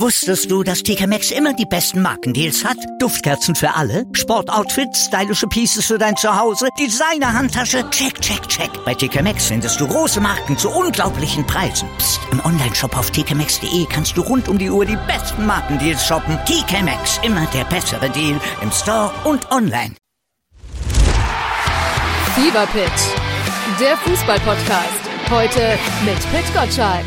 Wusstest du, dass TK Maxx immer die besten Markendeals hat? Duftkerzen für alle, Sportoutfits, stylische Pieces für dein Zuhause, Designer-Handtasche, check, check, check. Bei TK Maxx findest du große Marken zu unglaublichen Preisen. Psst. Im Onlineshop auf tkmaxx.de kannst du rund um die Uhr die besten Markendeals shoppen. TK Maxx, immer der bessere Deal im Store und online. Fever Pitch, der Fußball-Podcast. Heute mit Pit Gottschalk.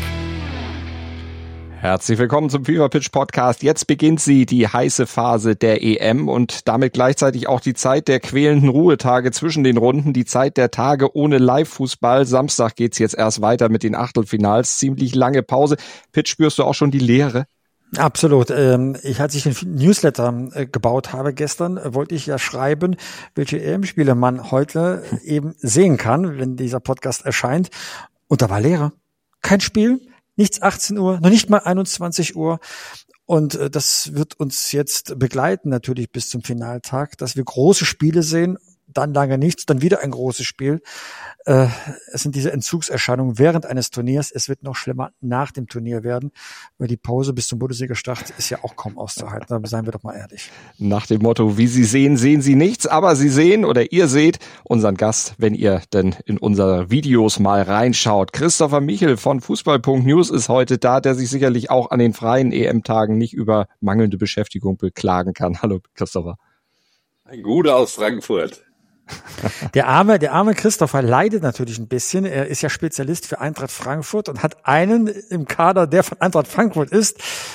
Herzlich willkommen zum Fever Pitch Podcast. Jetzt beginnt die heiße Phase der EM und damit gleichzeitig auch die Zeit der quälenden Ruhetage zwischen den Runden, die Zeit der Tage ohne Live-Fußball. Samstag geht's jetzt erst weiter mit den Achtelfinals. Ziemlich lange Pause. Pitch, spürst du auch schon die Leere? Absolut. Als ich den Newsletter gebaut habe gestern, wollte ich ja schreiben, welche EM-Spiele man heute eben sehen kann, wenn dieser Podcast erscheint. Und da war Leere. Kein Spiel. Nichts 18 Uhr, noch nicht mal 21 Uhr. Und das wird uns jetzt begleiten natürlich bis zum Finaltag, dass wir große Spiele sehen, dann lange nichts, dann wieder ein großes Spiel. Es sind diese Entzugserscheinungen während eines Turniers. Es wird noch schlimmer nach dem Turnier werden, weil die Pause bis zum Bundesliga-Start ist ja auch kaum auszuhalten. Da seien wir doch mal ehrlich. Nach dem Motto, wie Sie sehen, sehen Sie nichts, aber Sie sehen oder ihr seht unseren Gast, wenn ihr denn in unsere Videos mal reinschaut. Christopher Michel von Fußball.news ist heute da, der sich sicherlich auch an den freien EM-Tagen nicht über mangelnde Beschäftigung beklagen kann. Hallo Christopher. Ein Guter aus Frankfurt. Der arme Christopher leidet natürlich ein bisschen. Er ist ja Spezialist für Eintracht Frankfurt und hat einen im Kader, der von Eintracht Frankfurt ist.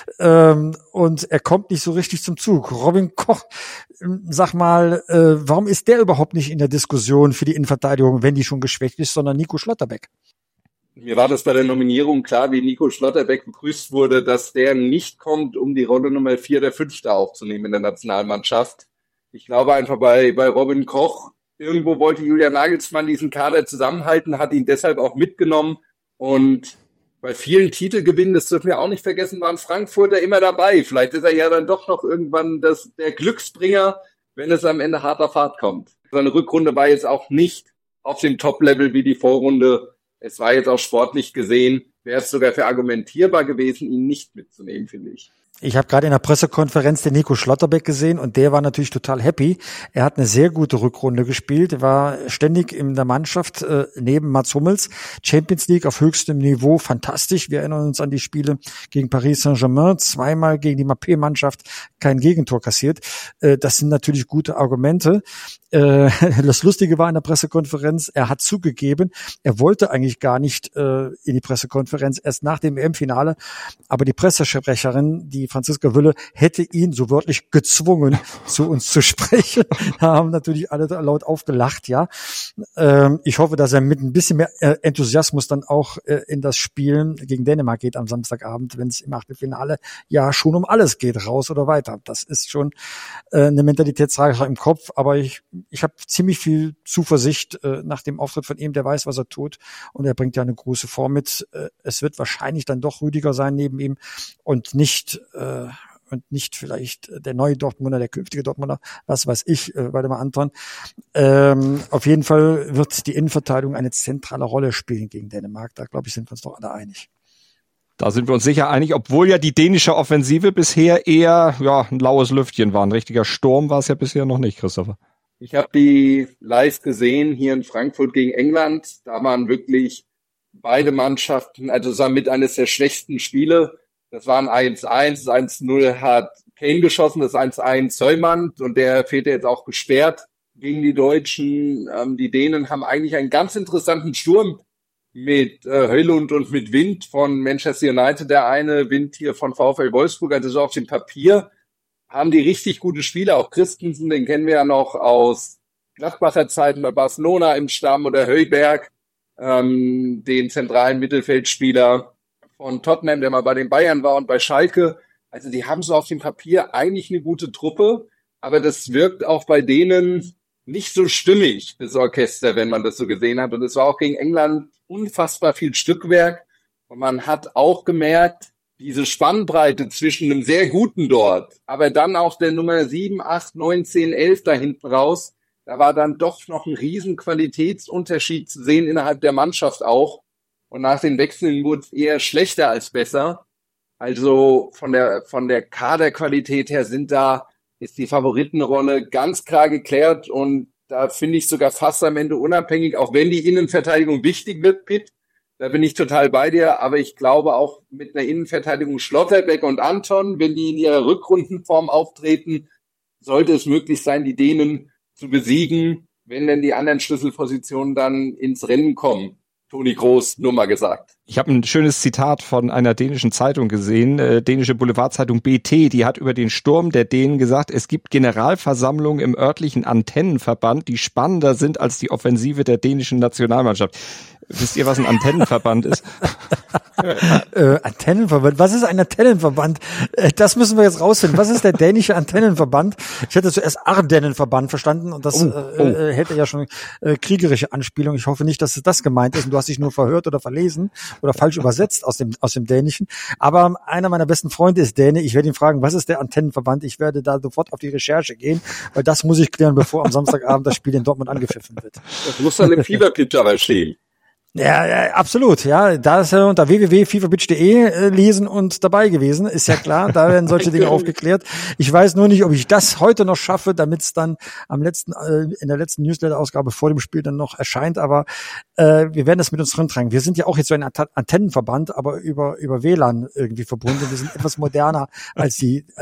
Und er kommt nicht so richtig zum Zug. Robin Koch, sag mal, warum ist der überhaupt nicht in der Diskussion für die Innenverteidigung, wenn die schon geschwächt ist, sondern Nico Schlotterbeck? Mir war das bei der Nominierung klar, wie Nico Schlotterbeck begrüßt wurde, dass der nicht kommt, um die Rolle Nummer 4 der 5. aufzunehmen in der Nationalmannschaft. Ich glaube einfach bei Robin Koch, irgendwo wollte Julian Nagelsmann diesen Kader zusammenhalten, hat ihn deshalb auch mitgenommen. Und bei vielen Titelgewinnen, das dürfen wir auch nicht vergessen, waren Frankfurter immer dabei. Vielleicht ist er ja dann doch noch irgendwann der Glücksbringer, wenn es am Ende hart auf hart kommt. Seine Rückrunde war jetzt auch nicht auf dem Top-Level wie die Vorrunde. Es war jetzt auch sportlich gesehen, wäre es sogar verargumentierbar gewesen, ihn nicht mitzunehmen, finde ich. Ich habe gerade in der Pressekonferenz den Nico Schlotterbeck gesehen und der war natürlich total happy. Er hat eine sehr gute Rückrunde gespielt, war ständig in der Mannschaft neben Mats Hummels. Champions League auf höchstem Niveau, fantastisch. Wir erinnern uns an die Spiele gegen Paris Saint-Germain, zweimal gegen die Mbappé-Mannschaft kein Gegentor kassiert. Das sind natürlich gute Argumente. Das Lustige war in der Pressekonferenz, er hat zugegeben, er wollte eigentlich gar nicht in die Pressekonferenz, erst nach dem EM-Finale, aber die Pressesprecherin, die Franziska Wülle, hätte ihn so wörtlich gezwungen, zu uns zu sprechen. Da haben natürlich alle laut aufgelacht, ja. Ich hoffe, dass er mit ein bisschen mehr Enthusiasmus dann auch in das Spiel gegen Dänemark geht am Samstagabend, wenn es im Achtelfinale ja schon um alles geht, raus oder weiter. Das ist schon eine Mentalitätsfrage im Kopf, aber ich habe ziemlich viel Zuversicht nach dem Auftritt von ihm, der weiß, was er tut und er bringt ja eine große Form mit. Es wird wahrscheinlich dann doch Rüdiger sein neben ihm und nicht vielleicht der neue Dortmunder, der künftige Dortmunder, was weiß ich, Waldemar Anton. Auf jeden Fall wird die Innenverteidigung eine zentrale Rolle spielen gegen Dänemark. Da, glaube ich, sind wir uns doch alle einig. Da sind wir uns sicher einig, obwohl ja die dänische Offensive bisher eher ein laues Lüftchen war. Ein richtiger Sturm war es ja bisher noch nicht, Christopher. Ich habe die live gesehen hier in Frankfurt gegen England. Da waren wirklich beide Mannschaften, also das war mit eines der schwächsten Spiele. Das war ein 1-1, das 1-0 hat Kane geschossen, das 1-1 Seumann und der fehlt jetzt auch gesperrt gegen die Deutschen. Die Dänen haben eigentlich einen ganz interessanten Sturm mit Højlund und mit Wind von Manchester United. Der eine Wind hier von VfL Wolfsburg, also so auf dem Papier haben die richtig gute Spieler. Auch Christensen, den kennen wir ja noch aus Gladbacher Zeiten bei Barcelona im Stamm, oder Højbjerg, den zentralen Mittelfeldspieler von Tottenham, der mal bei den Bayern war und bei Schalke. Also die haben so auf dem Papier eigentlich eine gute Truppe, aber das wirkt auch bei denen nicht so stimmig, das Orchester, wenn man das so gesehen hat. Und es war auch gegen England unfassbar viel Stückwerk. Und man hat auch gemerkt, diese Spannbreite zwischen einem sehr guten dort, aber dann auch der Nummer 7, 8, 9, 10, 11 da hinten raus, da war dann doch noch ein riesen Qualitätsunterschied zu sehen innerhalb der Mannschaft auch. Und nach den Wechseln wurde es eher schlechter als besser. Also von der Kaderqualität her ist die Favoritenrolle ganz klar geklärt und da finde ich sogar fast am Ende unabhängig, auch wenn die Innenverteidigung wichtig wird, Pitt, da bin ich total bei dir, aber ich glaube auch mit einer Innenverteidigung Schlotterbeck und Anton, wenn die in ihrer Rückrundenform auftreten, sollte es möglich sein, die Dänen zu besiegen, wenn denn die anderen Schlüsselpositionen dann ins Rennen kommen. Toni Kroos, nur mal gesagt. Ich habe ein schönes Zitat von einer dänischen Zeitung gesehen, dänische Boulevardzeitung BT, die hat über den Sturm der Dänen gesagt, es gibt Generalversammlungen im örtlichen Antennenverband, die spannender sind als die Offensive der dänischen Nationalmannschaft. Wisst ihr, was ein Antennenverband ist? Antennenverband? Was ist ein Antennenverband? Das müssen wir jetzt rausfinden. Was ist der dänische Antennenverband? Ich hätte zuerst Ardennenverband verstanden und das hätte ja schon kriegerische Anspielung. Ich hoffe nicht, dass das gemeint ist und du hast dich nur verhört oder verlesen oder falsch übersetzt aus dem Dänischen. Aber einer meiner besten Freunde ist Däne. Ich werde ihn fragen, was ist der Antennenverband? Ich werde da sofort auf die Recherche gehen, weil das muss ich klären, bevor am Samstagabend das Spiel in Dortmund angepfiffen wird. Das muss dann im Fieberpitch aber stehen. Ja, absolut, ja. Da ist er unter www.fifa-bitch.de lesen und dabei gewesen. Ist ja klar, da werden solche Dinge aufgeklärt. Ich weiß nur nicht, ob ich das heute noch schaffe, damit es dann in der letzten Newsletter-Ausgabe vor dem Spiel dann noch erscheint. Aber wir werden das mit uns drin tragen. Wir sind ja auch jetzt so ein Antennenverband, aber über WLAN irgendwie verbunden. Wir sind etwas moderner als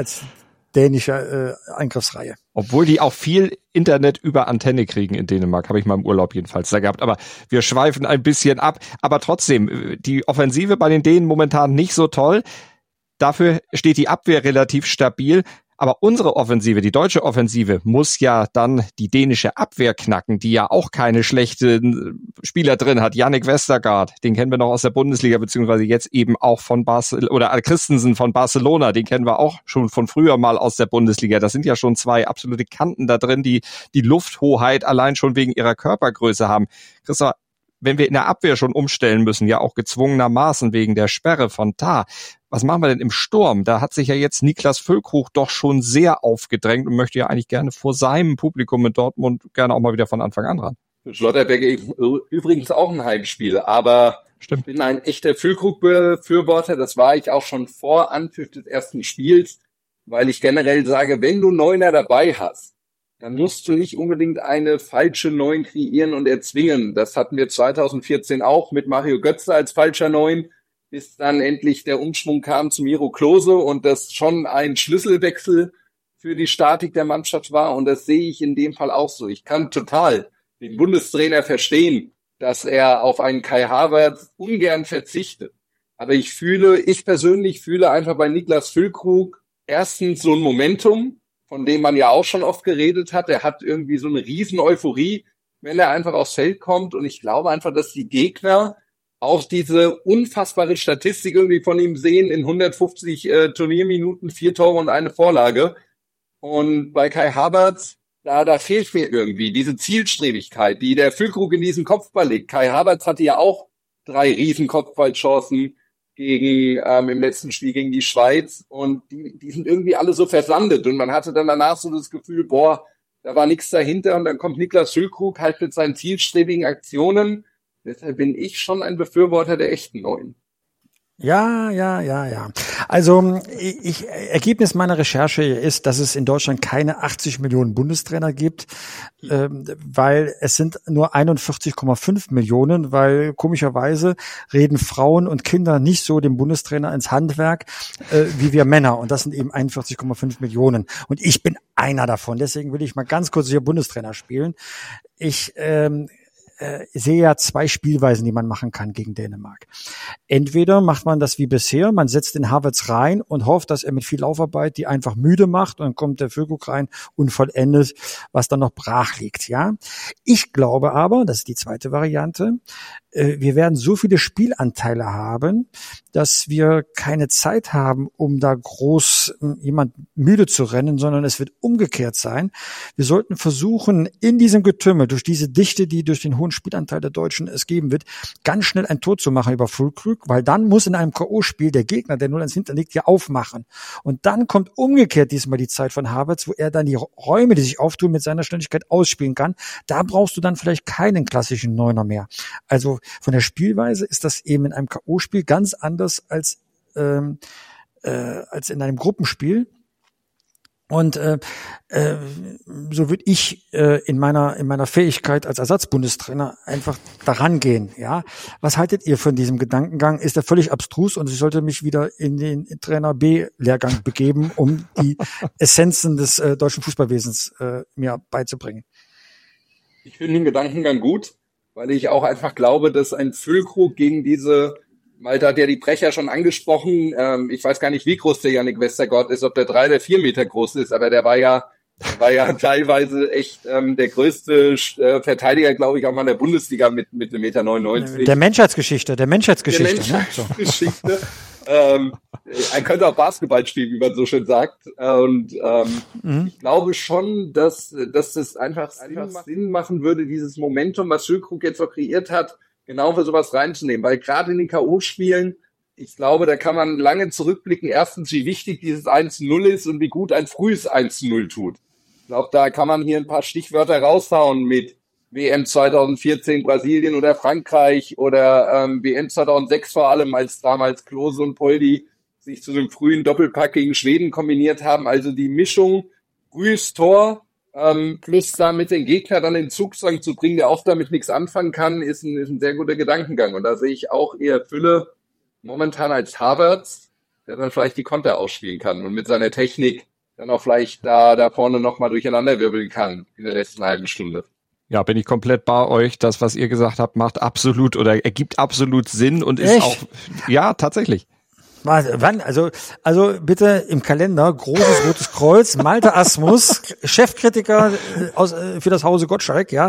dänische Angriffsreihe. Obwohl die auch viel Internet über Antenne kriegen in Dänemark, habe ich mal im Urlaub jedenfalls da gehabt. Aber wir schweifen ein bisschen ab. Aber trotzdem, die Offensive bei den Dänen momentan nicht so toll. Dafür steht die Abwehr relativ stabil. Aber unsere Offensive, die deutsche Offensive, muss ja dann die dänische Abwehr knacken, die ja auch keine schlechten Spieler drin hat. Yannick Westergaard, den kennen wir noch aus der Bundesliga, beziehungsweise jetzt eben auch von oder Christensen von Barcelona, den kennen wir auch schon von früher mal aus der Bundesliga. Das sind ja schon zwei absolute Kanten da drin, die die Lufthoheit allein schon wegen ihrer Körpergröße haben. Christoph, wenn wir in der Abwehr schon umstellen müssen, ja auch gezwungenermaßen wegen der Sperre von Tah, was machen wir denn im Sturm? Da hat sich ja jetzt Niklas Füllkrug doch schon sehr aufgedrängt und möchte ja eigentlich gerne vor seinem Publikum in Dortmund gerne auch mal wieder von Anfang an ran. Für Schlotterbeck übrigens auch ein Heimspiel, aber Stimmt. Ich bin ein echter Füllkrug-Befürworter. Das war ich auch schon vor Anpfiff des ersten Spiels, weil ich generell sage, wenn du Neuner dabei hast, dann musst du nicht unbedingt eine falsche Neun kreieren und erzwingen. Das hatten wir 2014 auch mit Mario Götze als falscher Neun, bis dann endlich der Umschwung kam zu Miro Klose und das schon ein Schlüsselwechsel für die Statik der Mannschaft war. Und das sehe ich in dem Fall auch so. Ich kann total den Bundestrainer verstehen, dass er auf einen Kai Havertz ungern verzichtet. Aber ich persönlich fühle einfach bei Niklas Füllkrug erstens so ein Momentum, von dem man ja auch schon oft geredet hat. Er hat irgendwie so eine riesen Euphorie, wenn er einfach aufs Feld kommt. Und ich glaube einfach, dass die Gegner auch diese unfassbare Statistik irgendwie von ihm sehen, in 150 Turnierminuten 4 Tore und eine Vorlage. Und bei Kai Havertz, da fehlt mir irgendwie diese Zielstrebigkeit, die der Füllkrug in diesen Kopfball legt. Kai Havertz hatte ja auch 3 riesen Kopfballchancen im letzten Spiel gegen die Schweiz und die sind irgendwie alle so versandet und man hatte dann danach so das Gefühl, da war nichts dahinter und dann kommt Niklas Füllkrug halt mit seinen zielstrebigen Aktionen. Deshalb bin ich schon ein Befürworter der echten Neuen. Ja. Also Ergebnis meiner Recherche ist, dass es in Deutschland keine 80 Millionen Bundestrainer gibt, weil es sind nur 41,5 Millionen, weil komischerweise reden Frauen und Kinder nicht so dem Bundestrainer ins Handwerk wie wir Männer. Und das sind eben 41,5 Millionen. Und ich bin einer davon. Deswegen will ich mal ganz kurz hier Bundestrainer spielen. Ich sehe ja 2 Spielweisen, die man machen kann gegen Dänemark. Entweder macht man das wie bisher, man setzt den Havertz rein und hofft, dass er mit viel Laufarbeit die einfach müde macht und dann kommt der Füllkrug rein unvollendet, was dann noch brach liegt, ja. Ich glaube aber, das ist die zweite Variante, wir werden so viele Spielanteile haben, dass wir keine Zeit haben, um da groß jemand müde zu rennen, sondern es wird umgekehrt sein. Wir sollten versuchen, in diesem Getümmel, durch diese Dichte, die durch den hohen Spielanteil der Deutschen es geben wird, ganz schnell ein Tor zu machen über Füllkrug, weil dann muss in einem K.O.-Spiel der Gegner, der 0-1 hinten liegt, ja aufmachen. Und dann kommt umgekehrt diesmal die Zeit von Havertz, wo er dann die Räume, die sich auftun, mit seiner Schnelligkeit ausspielen kann. Da brauchst du dann vielleicht keinen klassischen Neuner mehr. Also von der Spielweise ist das eben in einem K.O.-Spiel ganz anders als als in einem Gruppenspiel. Und so würde ich in meiner Fähigkeit als Ersatzbundestrainer einfach daran gehen. Ja, was haltet ihr von diesem Gedankengang? Ist er völlig abstrus und ich sollte mich wieder in den Trainer B-Lehrgang begeben, um die Essenzen des deutschen Fußballwesens mir beizubringen? Ich finde den Gedankengang gut, weil ich auch einfach glaube, dass ein Füllkrug gegen diese, Malte hat ja die Brecher schon angesprochen, ich weiß gar nicht, wie groß der Yannick Westergaard ist, ob der 3 oder 4 Meter groß ist, aber der war ja teilweise echt der größte Verteidiger, glaube ich, auch mal in der Bundesliga mit 1,99 Meter. Der Menschheitsgeschichte. Der Menschheitsgeschichte. Ne? Er könnte auch Basketball spielen, wie man so schön sagt. Und ich glaube schon, dass es einfach Sinn machen würde, dieses Momentum, was Füllkrug jetzt auch kreiert hat, genau für sowas reinzunehmen. Weil gerade in den K.O.-Spielen, ich glaube, da kann man lange zurückblicken. Erstens, wie wichtig dieses 1-0 ist und wie gut ein frühes 1-0 tut. Ich glaube, da kann man hier ein paar Stichwörter raushauen mit WM 2014 Brasilien oder Frankreich oder WM 2006 vor allem, als damals Klose und Poldi sich zu einem frühen Doppelpack gegen Schweden kombiniert haben. Also die Mischung frühes Tor plus damit den Gegner dann in Zugzwang zu bringen, der oft damit nichts anfangen kann, ist ein sehr guter Gedankengang. Und da sehe ich auch eher Fülle momentan als Havertz, der dann vielleicht die Konter ausspielen kann und mit seiner Technik dann auch vielleicht da vorne nochmal durcheinanderwirbeln kann in der letzten halben Stunde. Ja, bin ich komplett bei euch. Das, was ihr gesagt habt, macht absolut oder ergibt absolut Sinn und ist Echt? auch, ja, tatsächlich. Wann? Also bitte im Kalender großes rotes Kreuz. Malte Asmus, Chefkritiker für das Hause Gottschalk, ja,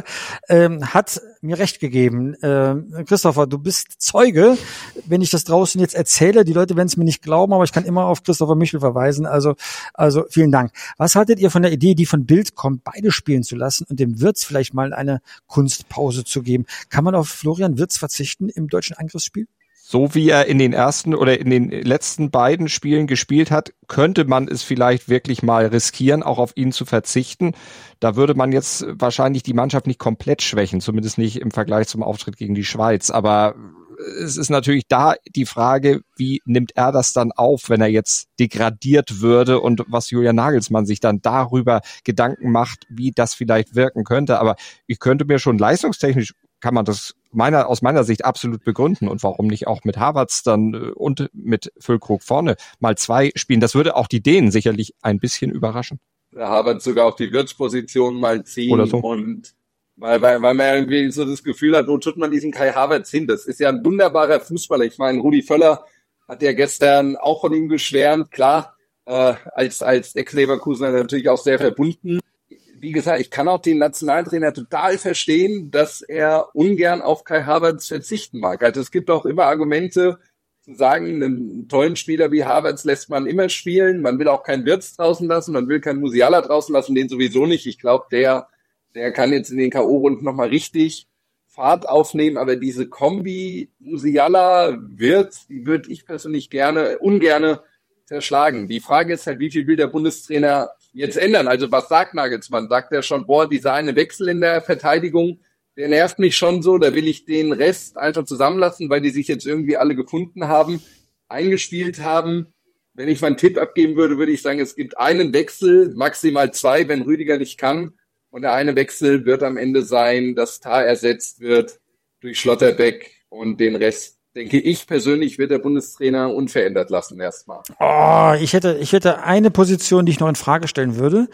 hat mir recht gegeben. Christopher, du bist Zeuge, wenn ich das draußen jetzt erzähle. Die Leute werden es mir nicht glauben, aber ich kann immer auf Christopher Michel verweisen. Also vielen Dank. Was haltet ihr von der Idee, die von Bild kommt, beide spielen zu lassen und dem Wirtz vielleicht mal eine Kunstpause zu geben? Kann man auf Florian Wirtz verzichten im deutschen Angriffsspiel? So wie er in den ersten oder in den letzten beiden Spielen gespielt hat, könnte man es vielleicht wirklich mal riskieren, auch auf ihn zu verzichten. Da würde man jetzt wahrscheinlich die Mannschaft nicht komplett schwächen, zumindest nicht im Vergleich zum Auftritt gegen die Schweiz. Aber es ist natürlich da die Frage, wie nimmt er das dann auf, wenn er jetzt degradiert würde und was Julian Nagelsmann sich dann darüber Gedanken macht, wie das vielleicht wirken könnte. Aber ich könnte mir schon leistungstechnisch, kann man das aus meiner Sicht absolut begründen und warum nicht auch mit Havertz dann und mit Füllkrug vorne mal 2 spielen. Das würde auch die Dänen sicherlich ein bisschen überraschen. Der Havertz sogar auf die Wirtz-Position mal ziehen oder so. Und weil man irgendwie so das Gefühl hat, wo tut man diesen Kai Havertz hin? Das ist ja ein wunderbarer Fußballer. Ich meine, Rudi Völler hat ja gestern auch von ihm geschwärmt. Klar, als Ex-Leverkusener natürlich auch sehr verbunden. Wie gesagt, ich kann auch den Nationaltrainer total verstehen, dass er ungern auf Kai Havertz verzichten mag. Also es gibt auch immer Argumente zu sagen, einen tollen Spieler wie Havertz lässt man immer spielen. Man will auch keinen Wirtz draußen lassen, man will keinen Musiala draußen lassen, den sowieso nicht. Ich glaube, der kann jetzt in den K.O.-Runden nochmal richtig Fahrt aufnehmen. Aber diese Kombi Musiala-Wirtz, die würde ich persönlich ungerne zerschlagen. Die Frage ist halt, wie viel will der Bundestrainer jetzt ändern? Also was sagt Nagelsmann? Sagt er schon, dieser eine Wechsel in der Verteidigung, der nervt mich schon so, da will ich den Rest einfach zusammenlassen, weil die sich jetzt irgendwie alle gefunden haben, eingespielt haben. Wenn ich meinen Tipp abgeben würde, würde ich sagen, es gibt einen Wechsel, maximal 2, wenn Rüdiger nicht kann. Und der eine Wechsel wird am Ende sein, dass Tah ersetzt wird durch Schlotterbeck und den Rest, denke ich persönlich, wird der Bundestrainer unverändert lassen erstmal. Ich hätte eine Position, die ich noch in Frage stellen würde.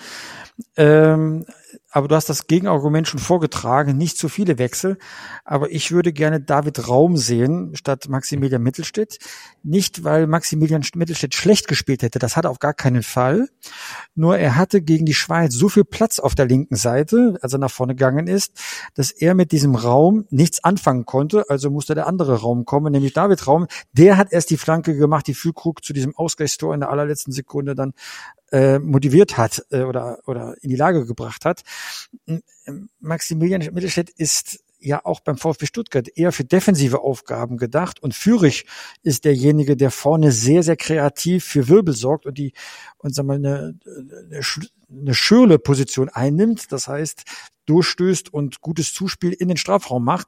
Aber du hast das Gegenargument schon vorgetragen, nicht zu viele Wechsel. Aber ich würde gerne David Raum sehen statt Maximilian Mittelstädt. Nicht, weil Maximilian Mittelstädt schlecht gespielt hätte, das hat er auf gar keinen Fall. Nur er hatte gegen die Schweiz so viel Platz auf der linken Seite, als er nach vorne gegangen ist, dass er mit diesem Raum nichts anfangen konnte. Also musste der andere Raum kommen, nämlich David Raum. Der hat erst die Flanke gemacht, die Füllkrug zu diesem Ausgleichstor in der allerletzten Sekunde dann motiviert hat oder in die Lage gebracht hat. Maximilian Mittelstädt ist ja auch beim VfB Stuttgart eher für defensive Aufgaben gedacht und Führig ist derjenige, der vorne sehr, sehr kreativ für Wirbel sorgt und sagen wir mal, eine Schürle-Position einnimmt, das heißt, durchstößt und gutes Zuspiel in den Strafraum macht.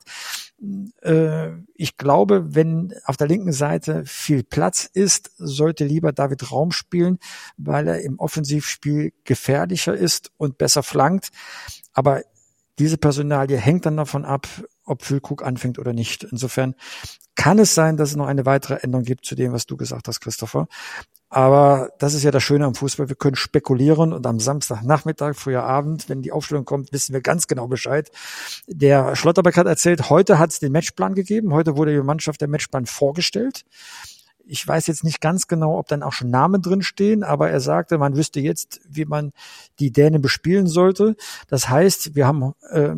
Ich glaube, wenn auf der linken Seite viel Platz ist, sollte lieber David Raum spielen, weil er im Offensivspiel gefährlicher ist und besser flankt. Aber diese Personalie hängt dann davon ab, ob Füllkrug anfängt oder nicht. Insofern kann es sein, dass es noch eine weitere Änderung gibt zu dem, was du gesagt hast, Christopher. Aber das ist ja das Schöne am Fußball. Wir können spekulieren und am Samstagnachmittag, früher Abend, wenn die Aufstellung kommt, wissen wir ganz genau Bescheid. Der Schlotterbeck hat erzählt, heute hat es den Matchplan gegeben. Heute wurde der Mannschaft der Matchplan vorgestellt. Ich weiß jetzt nicht ganz genau, ob dann auch schon Namen drin stehen, aber er sagte, man wüsste jetzt, wie man die Dänen bespielen sollte. Das heißt, wir haben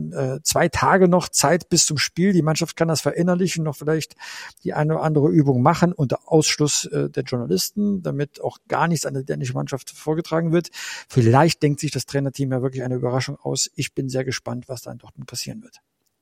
2 Tage noch Zeit bis zum Spiel. Die Mannschaft kann das verinnerlichen, noch vielleicht die eine oder andere Übung machen unter Ausschluss der Journalisten, damit auch gar nichts an der dänischen Mannschaft vorgetragen wird. Vielleicht denkt sich das Trainerteam ja wirklich eine Überraschung aus. Ich bin sehr gespannt, was dann dort passieren wird.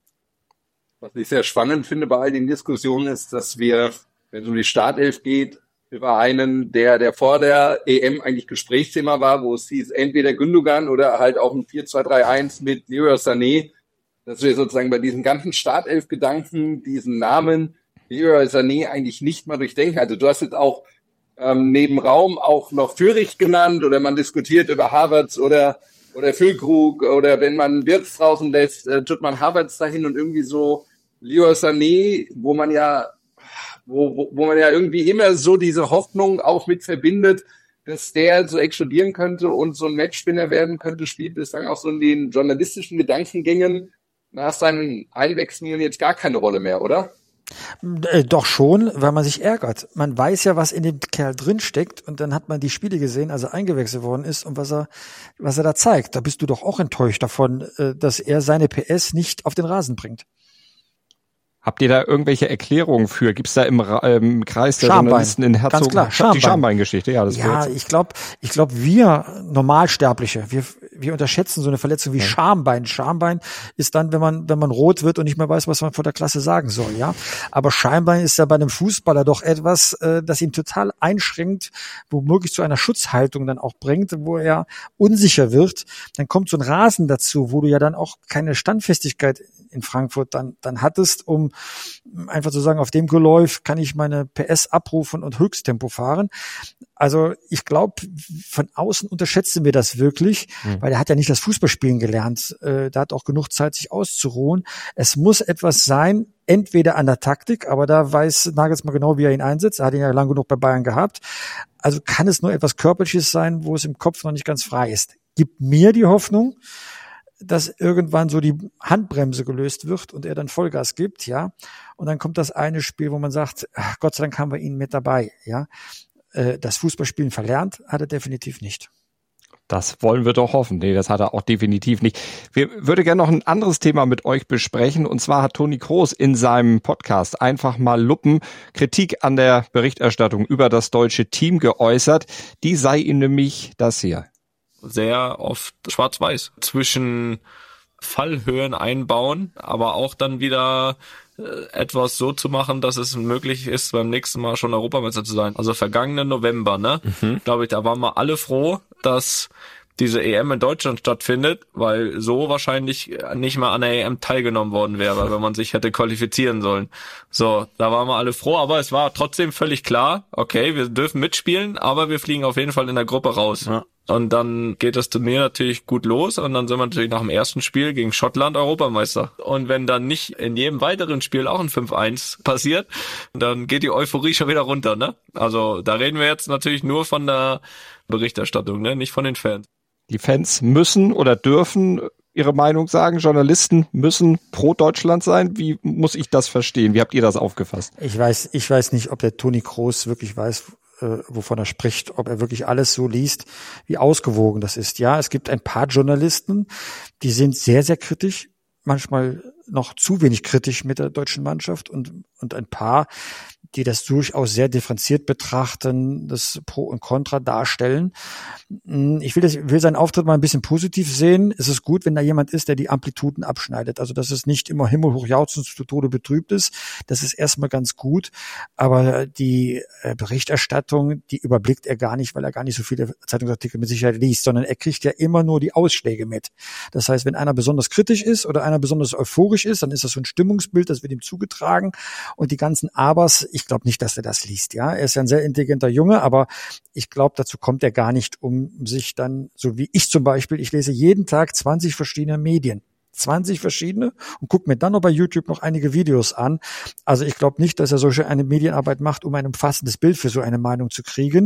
Was ich sehr spannend finde bei all den Diskussionen ist, dass wir, wenn es um die Startelf geht, über einen, der vor der EM eigentlich Gesprächsthema war, wo es hieß, entweder Gündogan oder halt auch ein 4-2-3-1 mit Leroy Sané, dass wir sozusagen bei diesen ganzen Startelf-Gedanken, diesen Namen Leroy Sané eigentlich nicht mal durchdenken. Also du hast jetzt auch neben Raum auch noch Führig genannt oder man diskutiert über Havertz oder Füllkrug oder wenn man Wirtz draußen lässt, tut man Havertz dahin und irgendwie so Leroy Sané, wo man ja irgendwie immer so diese Hoffnung auch mit verbindet, dass der so explodieren könnte und so ein Matchwinner werden könnte, spielt bislang auch so in den journalistischen Gedankengängen nach seinen Einwechslungen jetzt gar keine Rolle mehr, oder? Doch schon, weil man sich ärgert. Man weiß ja, was in dem Kerl drin steckt und dann hat man die Spiele gesehen, als er eingewechselt worden ist und was er da zeigt. Da bist du doch auch enttäuscht davon, dass er seine PS nicht auf den Rasen bringt. Habt ihr da irgendwelche Erklärungen für? Gibt's da im Kreis der Schambein. Journalisten in Herzog? Ganz klar, Die Schambein-Geschichte, ja. Das ja, ich glaube, wir Normalsterbliche, wir unterschätzen so eine Verletzung wie Schambein. Schambein ist dann, wenn man rot wird und nicht mehr weiß, was man vor der Klasse sagen soll, ja. Aber Schambein ist ja bei einem Fußballer doch etwas, das ihn total einschränkt, womöglich zu einer Schutzhaltung dann auch bringt, wo er unsicher wird. Dann kommt so ein Rasen dazu, wo du ja dann auch keine Standfestigkeit in Frankfurt dann hattest, um einfach zu sagen, auf dem Geläuf kann ich meine PS abrufen und Höchsttempo fahren. Also ich glaube, von außen unterschätzen wir das wirklich, weil er hat ja nicht das Fußballspielen gelernt. Der hat auch genug Zeit, sich auszuruhen. Es muss etwas sein, entweder an der Taktik, aber da weiß Nagelsmann genau, wie er ihn einsetzt. Er hat ihn ja lang genug bei Bayern gehabt. Also kann es nur etwas Körperliches sein, wo es im Kopf noch nicht ganz frei ist. Gibt mir die Hoffnung, dass irgendwann so die Handbremse gelöst wird und er dann Vollgas gibt, ja. Und dann kommt das eine Spiel, wo man sagt, ach, Gott sei Dank haben wir ihn mit dabei, ja. Das Fußballspielen verlernt hat er definitiv nicht. Das wollen wir doch hoffen. Nee, das hat er auch definitiv nicht. Wir würde gerne noch ein anderes Thema mit euch besprechen. Und zwar hat Toni Kroos in seinem Podcast Einfach mal Luppen Kritik an der Berichterstattung über das deutsche Team geäußert. Die sei ihm nämlich das hier. Sehr oft schwarz-weiß zwischen Fallhöhen einbauen, aber auch dann wieder etwas so zu machen, dass es möglich ist, beim nächsten Mal schon Europameister zu sein. Also vergangenen November, glaube ich, da waren wir alle froh, dass diese EM in Deutschland stattfindet, weil so wahrscheinlich nicht mal an der EM teilgenommen worden wäre, wenn man sich hätte qualifizieren sollen. So, da waren wir alle froh, aber es war trotzdem völlig klar, okay, wir dürfen mitspielen, aber wir fliegen auf jeden Fall in der Gruppe raus. Ja. Und dann geht das Turnier natürlich gut los und dann sind wir natürlich nach dem ersten Spiel gegen Schottland Europameister. Und wenn dann nicht in jedem weiteren Spiel auch ein 5-1 passiert, dann geht die Euphorie schon wieder runter, ne? Also da reden wir jetzt natürlich nur von der Berichterstattung, ne? Nicht von den Fans. Die Fans müssen oder dürfen ihre Meinung sagen. Journalisten müssen pro Deutschland sein. Wie muss ich das verstehen? Wie habt ihr das aufgefasst? Ich weiß nicht, ob der Toni Kroos wirklich weiß, wovon er spricht, ob er wirklich alles so liest, wie ausgewogen das ist. Ja, es gibt ein paar Journalisten, die sind sehr, sehr kritisch, manchmal noch zu wenig kritisch mit der deutschen Mannschaft und ein paar, die das durchaus sehr differenziert betrachten, das Pro und Contra darstellen. Ich will seinen Auftritt mal ein bisschen positiv sehen. Es ist gut, wenn da jemand ist, der die Amplituden abschneidet. Also, dass es nicht immer himmelhoch jauchzend zu Tode betrübt ist. Das ist erstmal ganz gut. Aber die Berichterstattung, die überblickt er gar nicht, weil er gar nicht so viele Zeitungsartikel mit Sicherheit liest, sondern er kriegt ja immer nur die Ausschläge mit. Das heißt, wenn einer besonders kritisch ist oder einer besonders euphorisch ist, dann ist das so ein Stimmungsbild, das wird ihm zugetragen. Und die ganzen Abers, ich glaube nicht, dass er das liest. Ja, er ist ja ein sehr intelligenter Junge, aber ich glaube, dazu kommt er gar nicht, um sich dann, so wie ich zum Beispiel, ich lese jeden Tag 20 verschiedene Medien. 20 verschiedene und gucke mir dann noch bei YouTube noch einige Videos an. Also ich glaube nicht, dass er solche eine Medienarbeit macht, um ein umfassendes Bild für so eine Meinung zu kriegen.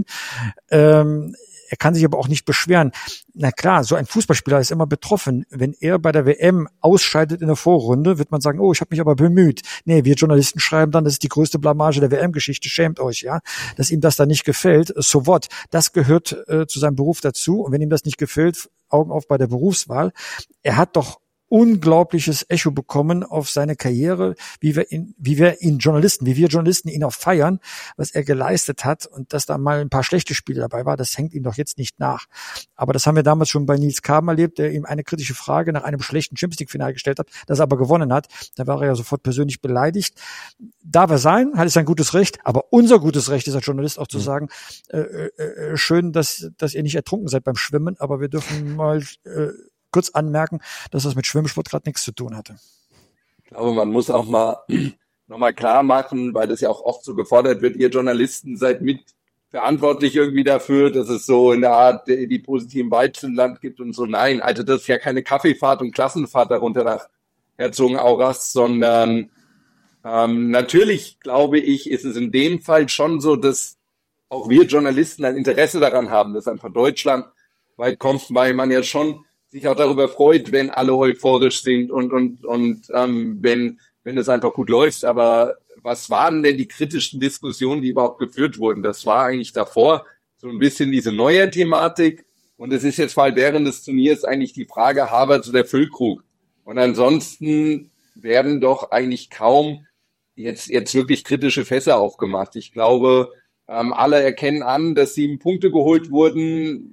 Er kann sich aber auch nicht beschweren. Na klar, so ein Fußballspieler ist immer betroffen. Wenn er bei der WM ausscheidet in der Vorrunde, wird man sagen, oh, ich habe mich aber bemüht. Nee, wir Journalisten schreiben dann, das ist die größte Blamage der WM-Geschichte, schämt euch, ja. Dass ihm das da nicht gefällt, so what? Das gehört zu seinem Beruf dazu. Und wenn ihm das nicht gefällt, Augen auf bei der Berufswahl. Er hat doch unglaubliches Echo bekommen auf seine Karriere, wie wir Journalisten ihn auch feiern, was er geleistet hat, und dass da mal ein paar schlechte Spiele dabei war, das hängt ihm doch jetzt nicht nach. Aber das haben wir damals schon bei Nils Kaben erlebt, der ihm eine kritische Frage nach einem schlechten Champions-League-Finale gestellt hat, das er aber gewonnen hat. Da war er ja sofort persönlich beleidigt. Darf er sein, hat es sein gutes Recht, aber unser gutes Recht ist als Journalist auch zu sagen, schön, dass ihr nicht ertrunken seid beim Schwimmen, aber wir dürfen mal kurz anmerken, dass das mit Schwimmsport gerade nichts zu tun hatte. Ich glaube, man muss auch nochmal klar machen, weil das ja auch oft so gefordert wird, ihr Journalisten seid mit verantwortlich irgendwie dafür, dass es so in der Art die positiven Weizenland gibt und so. Nein, also das ist ja keine Kaffeefahrt und Klassenfahrt darunter nach Herzogenaurach, sondern natürlich, glaube ich, ist es in dem Fall schon so, dass auch wir Journalisten ein Interesse daran haben, dass einfach Deutschland weit kommt, weil man ja schon sich auch darüber freut, wenn alle euphorisch sind und wenn es einfach gut läuft. Aber was waren denn die kritischen Diskussionen, die überhaupt geführt wurden? Das war eigentlich davor so ein bisschen diese neue Thematik. Und es ist jetzt mal während des Turniers eigentlich die Frage Havertz oder Füllkrug. Und ansonsten werden doch eigentlich kaum jetzt wirklich kritische Fässer aufgemacht. Ich glaube, alle erkennen an, dass 7 Punkte geholt wurden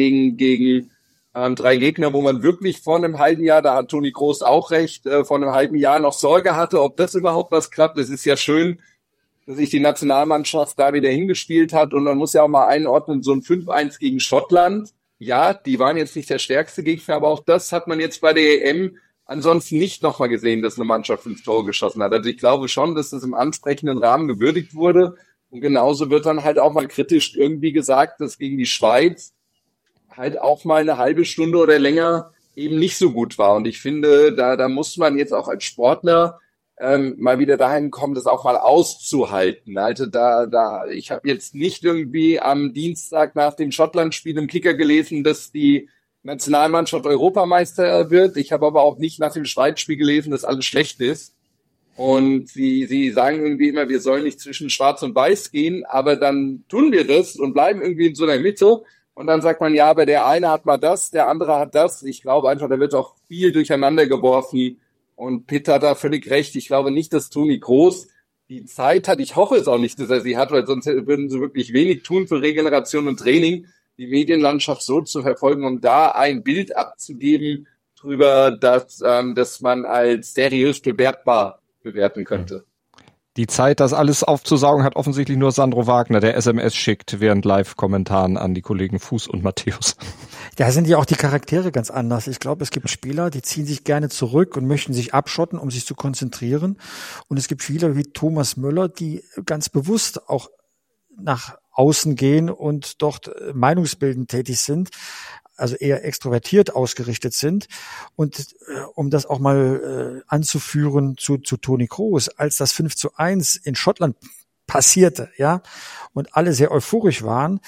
gegen 3 Gegner, wo man wirklich vor einem halben Jahr, da hat Toni Kroos auch recht, vor einem halben Jahr noch Sorge hatte, ob das überhaupt was klappt. Es ist ja schön, dass sich die Nationalmannschaft da wieder hingespielt hat, und man muss ja auch mal einordnen, so ein 5-1 gegen Schottland. Ja, die waren jetzt nicht der stärkste Gegner, aber auch das hat man jetzt bei der EM ansonsten nicht nochmal gesehen, dass eine Mannschaft 5 Tore geschossen hat. Also ich glaube schon, dass das im ansprechenden Rahmen gewürdigt wurde, und genauso wird dann halt auch mal kritisch irgendwie gesagt, dass gegen die Schweiz halt auch mal eine halbe Stunde oder länger eben nicht so gut war. Und ich finde, da muss man jetzt auch als Sportler mal wieder dahin kommen, das auch mal auszuhalten. Also ich habe jetzt nicht irgendwie am Dienstag nach dem Schottland-Spiel im Kicker gelesen, dass die Nationalmannschaft Europameister wird. Ich habe aber auch nicht nach dem Schweiz-Spiel gelesen, dass alles schlecht ist. Und sie sagen irgendwie immer, wir sollen nicht zwischen Schwarz und Weiß gehen, aber dann tun wir das und bleiben irgendwie in so einer Mitte. Und dann sagt man, ja, aber der eine hat mal das, der andere hat das. Ich glaube einfach, da wird auch viel durcheinander geworfen. Und Pitt hat da völlig recht. Ich glaube nicht, dass Toni Kroos die Zeit hat. Ich hoffe es auch nicht, dass er sie hat, weil sonst würden sie wirklich wenig tun für Regeneration und Training, die Medienlandschaft so zu verfolgen, um da ein Bild abzugeben drüber, dass man als seriös bewerten könnte. Die Zeit, das alles aufzusaugen, hat offensichtlich nur Sandro Wagner, der SMS schickt während Live-Kommentaren an die Kollegen Fuß und Matthäus. Da sind ja auch die Charaktere ganz anders. Ich glaube, es gibt Spieler, die ziehen sich gerne zurück und möchten sich abschotten, um sich zu konzentrieren. Und es gibt Spieler wie Thomas Müller, die ganz bewusst auch nach außen gehen und dort meinungsbildend tätig sind, also eher extrovertiert ausgerichtet sind. Und um das auch mal anzuführen zu Toni Kroos, als das 5:1 in Schottland passierte, ja, und alle sehr euphorisch waren,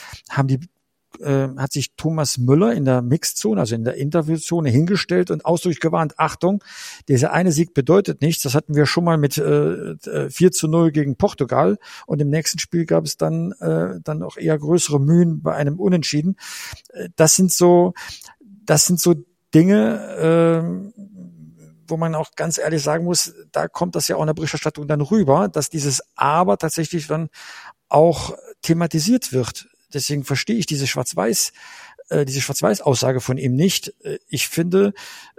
hat sich Thomas Müller in der Mixzone, also in der Interviewzone hingestellt und ausdrücklich gewarnt, Achtung, dieser eine Sieg bedeutet nichts. Das hatten wir schon mal mit 4:0 gegen Portugal, und im nächsten Spiel gab es dann auch eher größere Mühen bei einem Unentschieden. Das sind so Dinge, wo man auch ganz ehrlich sagen muss, da kommt das ja auch in der Berichterstattung dann rüber, dass dieses Aber tatsächlich dann auch thematisiert wird. Deswegen verstehe ich diese Schwarz-Weiß-Aussage von ihm nicht. Ich finde,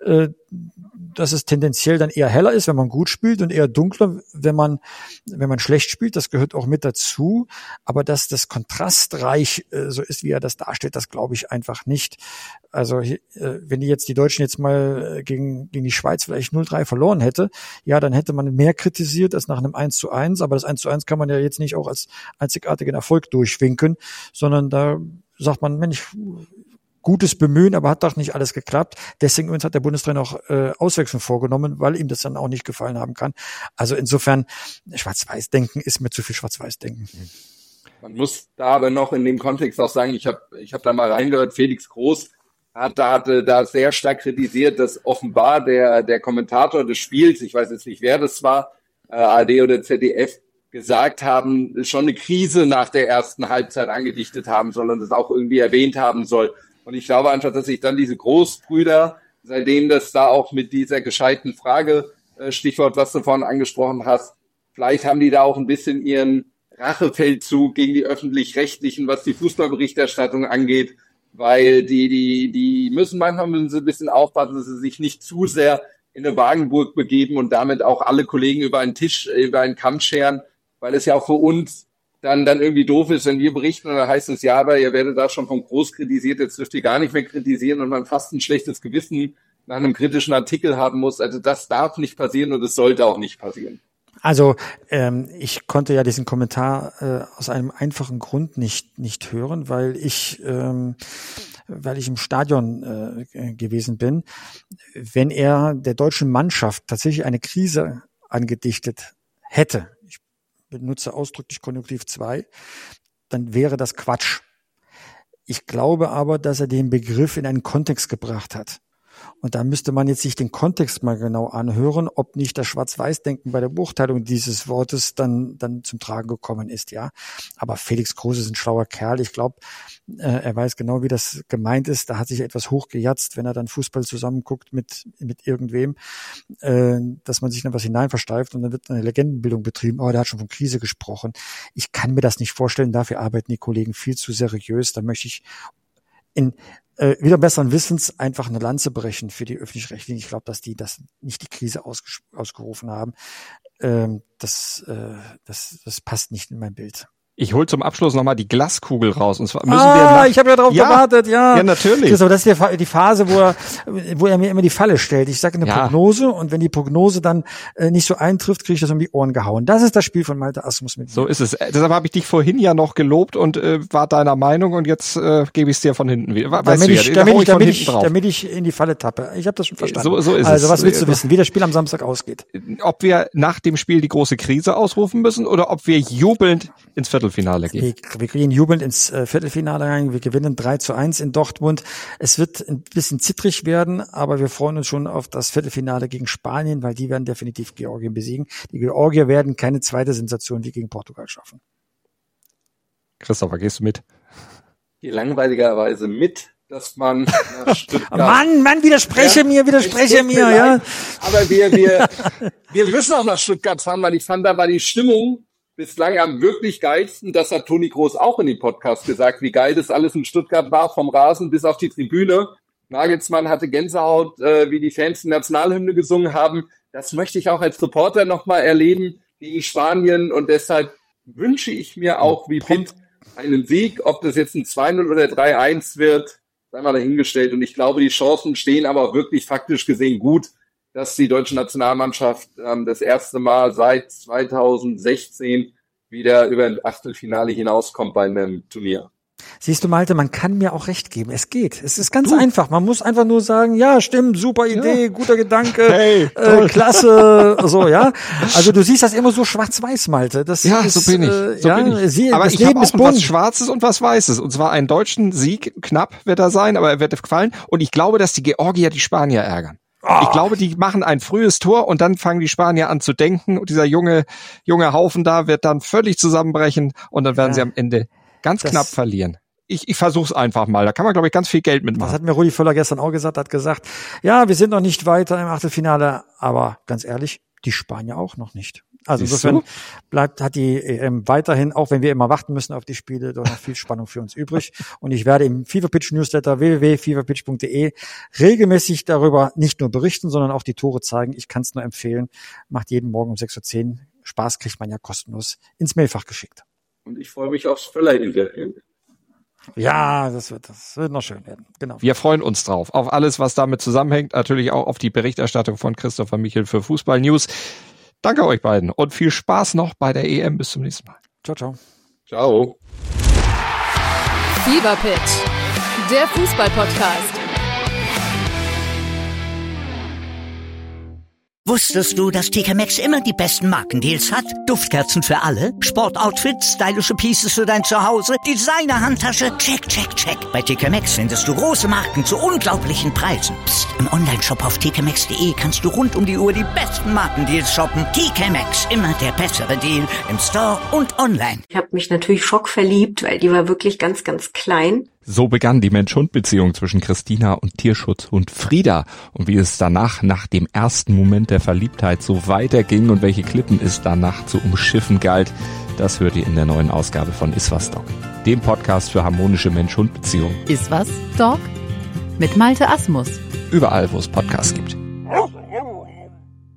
dass es tendenziell dann eher heller ist, wenn man gut spielt, und eher dunkler, wenn man schlecht spielt. Das gehört auch mit dazu. Aber dass das kontrastreich so ist, wie er das darstellt, das glaube ich einfach nicht. Also wenn die Deutschen jetzt mal gegen die Schweiz vielleicht 0-3 verloren hätte, ja, dann hätte man mehr kritisiert als nach einem 1:1. Aber das 1:1 kann man ja jetzt nicht auch als einzigartigen Erfolg durchwinken, sondern da sagt man, Mensch, gutes Bemühen, aber hat doch nicht alles geklappt. Deswegen übrigens hat der Bundestrainer auch Auswechslung vorgenommen, weil ihm das dann auch nicht gefallen haben kann. Also insofern, Schwarz-Weiß-Denken ist mir zu viel Schwarz-Weiß-Denken. Man muss da aber noch in dem Kontext auch sagen, ich hab da mal reingehört, Felix Groß hatte da sehr stark kritisiert, dass offenbar der Kommentator des Spiels, ich weiß jetzt nicht, wer das war, ARD oder ZDF, gesagt haben, schon eine Krise nach der ersten Halbzeit angedichtet haben soll und das auch irgendwie erwähnt haben soll. Und ich glaube einfach, dass sich dann diese Großbrüder, seitdem das da auch mit dieser gescheiten Frage, Stichwort, was du vorhin angesprochen hast, vielleicht haben die da auch ein bisschen ihren Rachefeldzug gegen die Öffentlich-Rechtlichen, was die Fußballberichterstattung angeht, weil die müssen ein bisschen aufpassen, dass sie sich nicht zu sehr in eine Wagenburg begeben und damit auch alle Kollegen über einen Kamm scheren, weil es ja auch für uns dann irgendwie doof ist, wenn wir berichten und dann heißt es, ja, aber ihr werdet da schon vom Groß kritisiert, jetzt dürft ihr gar nicht mehr kritisieren und man fast ein schlechtes Gewissen nach einem kritischen Artikel haben muss. Also das darf nicht passieren und es sollte auch nicht passieren. Also ich konnte ja diesen Kommentar aus einem einfachen Grund nicht hören, weil ich im Stadion gewesen bin. Wenn er der deutschen Mannschaft tatsächlich eine Krise angedichtet hätte, ich benutze ausdrücklich Konjunktiv 2, dann wäre das Quatsch. Ich glaube aber, dass er den Begriff in einen Kontext gebracht hat. Und da müsste man jetzt sich den Kontext mal genau anhören, ob nicht das Schwarz-Weiß-Denken bei der Beurteilung dieses Wortes dann zum Tragen gekommen ist, ja. Aber Felix Groß ist ein schlauer Kerl. Ich glaube, er weiß genau, wie das gemeint ist. Da hat sich etwas hochgejatzt, wenn er dann Fußball zusammenguckt mit irgendwem, dass man sich dann was hineinversteift und dann wird eine Legendenbildung betrieben. Oh, der hat schon von Krise gesprochen. Ich kann mir das nicht vorstellen. Dafür arbeiten die Kollegen viel zu seriös. Da möchte ich wieder besseren Wissens einfach eine Lanze brechen für die Öffentlich-Rechtlichen. Ich glaube, dass die das nicht die Krise ausgerufen haben. Das passt nicht in mein Bild. Ich hol zum Abschluss nochmal die Glaskugel raus. Und zwar müssen wir ich habe ja darauf gewartet, ja. Ja, natürlich. Das ist die Phase, wo er mir immer die Falle stellt. Ich sage eine Prognose und wenn die Prognose dann nicht so eintrifft, kriege ich das um die Ohren gehauen. Das ist das Spiel von Malte Asmus mit mir. So ist es. Deshalb habe ich dich vorhin ja noch gelobt und war deiner Meinung und jetzt gebe ich es dir von hinten wieder. Damit ich in die Falle tappe. Ich habe das schon verstanden. So ist also was willst du wissen, wie das Spiel am Samstag ausgeht? Ob wir nach dem Spiel die große Krise ausrufen müssen oder ob wir jubelnd ins Viertelfinale gehen. Wir gehen jubelnd ins Viertelfinale rein. Wir gewinnen 3:1 in Dortmund. Es wird ein bisschen zittrig werden, aber wir freuen uns schon auf das Viertelfinale gegen Spanien, weil die werden definitiv Georgien besiegen. Die Georgier werden keine zweite Sensation wie gegen Portugal schaffen. Christopher, gehst du mit? Hier langweiligerweise mit, dass man nach Stuttgart... Mann, widerspreche mir, ja. Aber wir müssen auch nach Stuttgart fahren, weil ich fand, da war die Stimmung bislang am wirklich geilsten. Das hat Toni Kroos auch in dem Podcast gesagt, wie geil das alles in Stuttgart war, vom Rasen bis auf die Tribüne. Nagelsmann hatte Gänsehaut, wie die Fans die Nationalhymne gesungen haben. Das möchte ich auch als Reporter nochmal erleben gegen Spanien und deshalb wünsche ich mir auch wie Pitt einen Sieg. Ob das jetzt ein 2-0 oder 3-1 wird, sei mal dahingestellt. Und ich glaube, die Chancen stehen aber auch wirklich faktisch gesehen gut, dass die deutsche Nationalmannschaft das erste Mal seit 2016 wieder über ein Achtelfinale hinauskommt bei einem Turnier. Siehst du, Malte, man kann mir auch recht geben. Es geht. Es ist ganz einfach. Man muss einfach nur sagen, ja, stimmt, super Idee, guter Gedanke, hey, klasse, so, ja. Also du siehst das immer so schwarz-weiß, Malte. Das ist, so bin ich. Aber ich habe auch was Schwarzes und was Weißes. Und zwar einen deutschen Sieg, knapp wird er sein, aber er wird gefallen. Und ich glaube, dass die Georgier die Spanier ärgern. Ich glaube, die machen ein frühes Tor und dann fangen die Spanier an zu denken. Und dieser junge Haufen da wird dann völlig zusammenbrechen und dann werden sie am Ende ganz knapp verlieren. ich versuch's einfach mal. Da kann man, glaube ich, ganz viel Geld mitmachen. Das hat mir Rudi Völler gestern auch gesagt, hat gesagt, ja, wir sind noch nicht weiter im Achtelfinale, aber ganz ehrlich, die Spanier auch noch nicht. Also insofern hat die EM weiterhin, auch wenn wir immer warten müssen auf die Spiele, doch noch viel Spannung für uns übrig. Und ich werde im Feverpitch Newsletter www.feverpitch.de regelmäßig darüber nicht nur berichten, sondern auch die Tore zeigen. Ich kann es nur empfehlen. Macht jeden Morgen um 6.10 Uhr. Spaß kriegt man ja kostenlos ins Mailfach geschickt. Und ich freue mich aufs Völler-Interview. Ja, das wird noch schön werden. Genau. Wir freuen uns drauf. Auf alles, was damit zusammenhängt. Natürlich auch auf die Berichterstattung von Christopher Michel für Fußball News. Danke euch beiden und viel Spaß noch bei der EM. Bis zum nächsten Mal. Ciao, ciao. Ciao. Feverpitch, der Fußball-Podcast. Wusstest du, dass TK Maxx immer die besten Markendeals hat? Duftkerzen für alle, Sportoutfits, stylische Pieces für dein Zuhause, Designer-Handtasche, check, check, check. Bei TK Maxx findest du große Marken zu unglaublichen Preisen. Psst. Im Onlineshop auf tkmaxx.de kannst du rund um die Uhr die besten Markendeals shoppen. TK Maxx, immer der bessere Deal im Store und online. Ich habe mich natürlich schockverliebt, weil die war wirklich ganz, ganz klein. So begann die Mensch-Hund-Beziehung zwischen Christina und Tierschutzhund Frieda. Und wie es danach, nach dem ersten Moment der Verliebtheit, so weiterging und welche Klippen es danach zu umschiffen galt, das hört ihr in der neuen Ausgabe von Iswas Dog, dem Podcast für harmonische Mensch-Hund-Beziehungen. Iswas Dog? Mit Malte Asmus. Überall, wo es Podcasts gibt.